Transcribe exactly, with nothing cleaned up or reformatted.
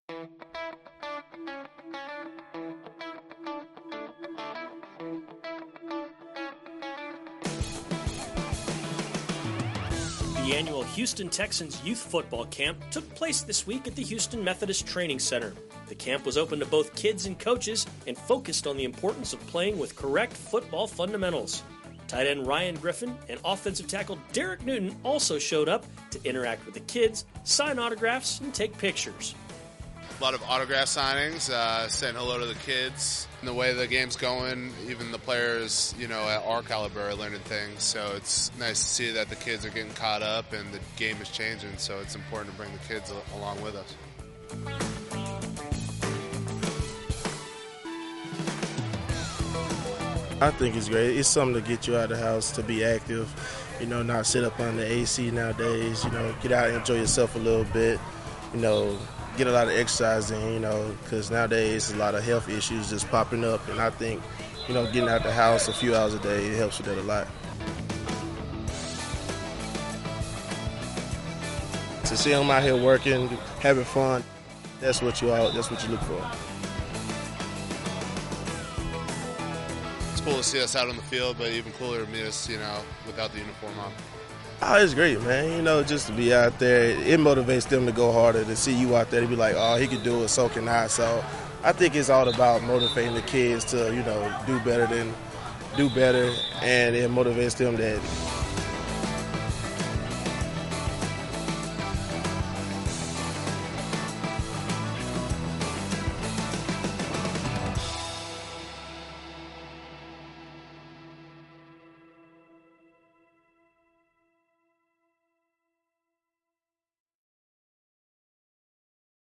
The annual Houston Texans Youth Football Camp took place this week at the Houston Methodist Training Center. The camp was open to both kids and coaches and focused on the importance of playing with correct football fundamentals. Tight end Ryan Griffin and offensive tackle Derek Newton also showed up to interact with the kids, sign autographs, and take pictures. A lot of autograph signings, uh, saying hello to the kids. And the way the game's going, even the players, you know, at our caliber are learning things. So it's nice to see that the kids are getting caught up and the game is changing. So it's important to bring the kids along with us. I think it's great. It's something to get you out of the house, to be active, you know, not sit up on the A C nowadays, you know, get out and enjoy yourself a little bit, you know, get a lot of exercise in, you know, because nowadays a lot of health issues just popping up, and I think, you know, getting out the house a few hours a day, it helps with that a lot. To see them out here working, having fun, that's what you all, that's what you look for. It's cool to see us out on the field, but even cooler to meet us, you know, without the uniform on. Oh, it's great, man. You know, just to be out there, it motivates them to go harder. To see you out there, to be like, oh, he could do it, so can I. So I think it's all about motivating the kids to, you know, do better than do better, and it motivates them that